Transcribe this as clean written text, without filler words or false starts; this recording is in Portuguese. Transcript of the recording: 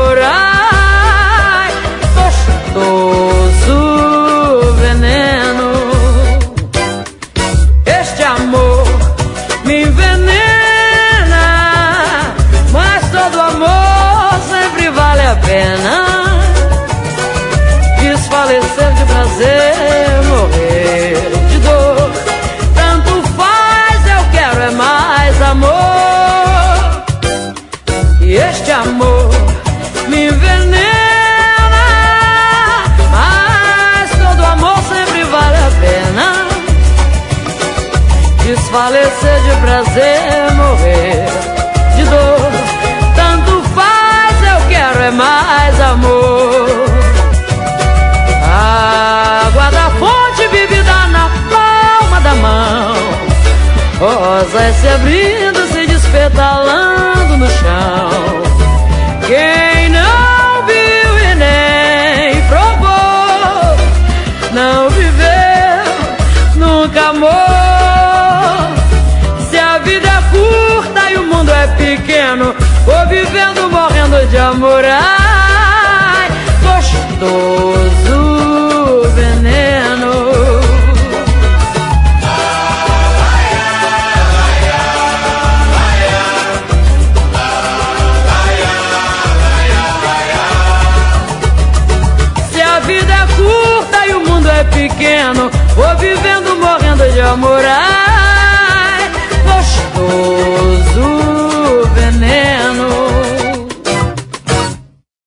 amor, ai, gostoso veneno. Este amor me envenena, mas todo amor sempre vale a pena. Desfalecer de prazer, morrer de dor, tanto faz, eu quero é mais amor. E este amor me envenena, mas todo amor sempre vale a pena. Desfalecer de prazer, morrer de dor, tanto faz, eu quero é mais amor. Água da fonte bebida na palma da mão, rosas se abrindo, se despetalando no chão. Quem não viu e nem provou, não viveu, nunca amou. Se a vida é curta e o mundo é pequeno, vou vivendo, morrendo de amor, ai, gostoso veneno. Se a vida é curta e o mundo é pequeno, vou vivendo, morrendo de amor.